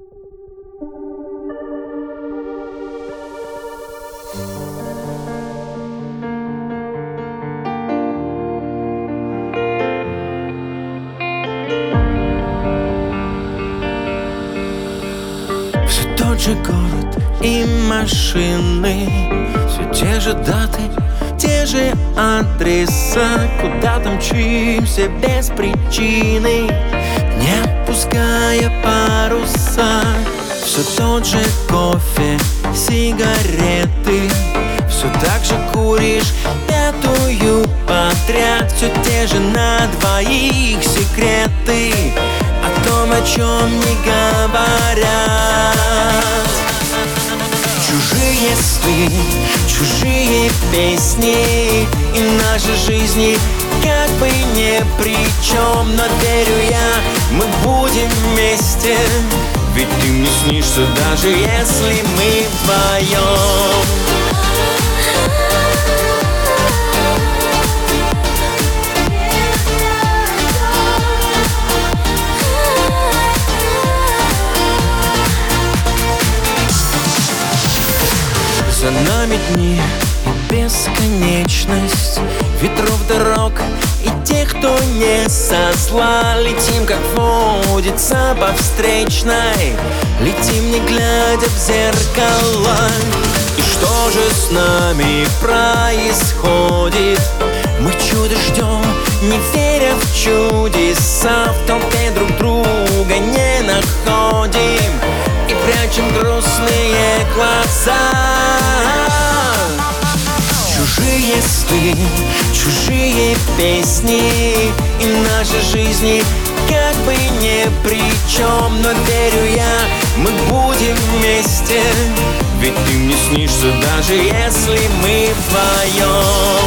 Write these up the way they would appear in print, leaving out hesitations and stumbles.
Все тот же город и машины, все те же даты, те же адреса. Куда-то мчимся без причины, не опуская паруса. Все тот же кофе, сигареты, все так же куришь пятую подряд. Все те же на двоих секреты о том, о чем не говорят. Чужие сны, чужие песни, и наши жизни как бы ни при чем. Но верю я, мы будем вместе, ведь ты мне снишься, даже если мы вдвоем. За нами дни и бесконечность ветров, дорог и тех, кто не со зла. Летим, как водится, по встречной, летим, не глядя в зеркала. И что же с нами происходит? Мы чудо ждем, не веря в чудеса. В толпе друг друга не находим и прячем грустные глаза. Чужие сны, чужие песни, и наши жизни как бы ни при чем. Но верю я, мы будем вместе, ведь ты мне снишься, даже если мы вдвоем.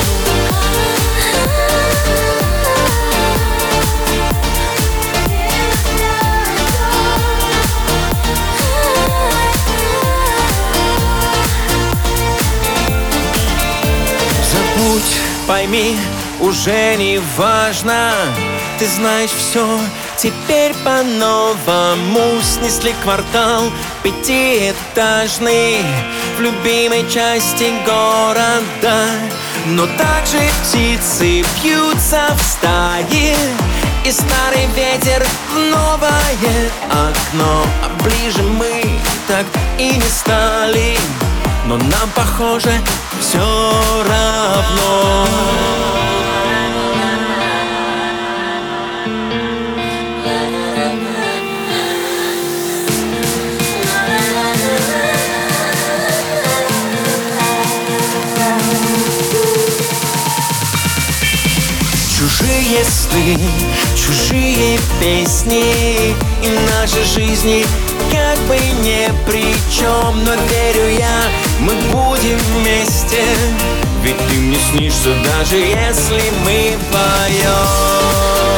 Пойми, уже не важно, ты знаешь все, теперь по-новому. Снесли квартал пятиэтажный в любимой части города. Но также птицы бьются в стаи, и старый ветер в новое окно. А ближе мы так и не стали, но нам, похоже, все равно. Чужие сны, чужие песни, и наши жизни как бы ни при чем. Но верю я, мы будем вместе, ведь ты мне снишься, даже если мы вдвоем.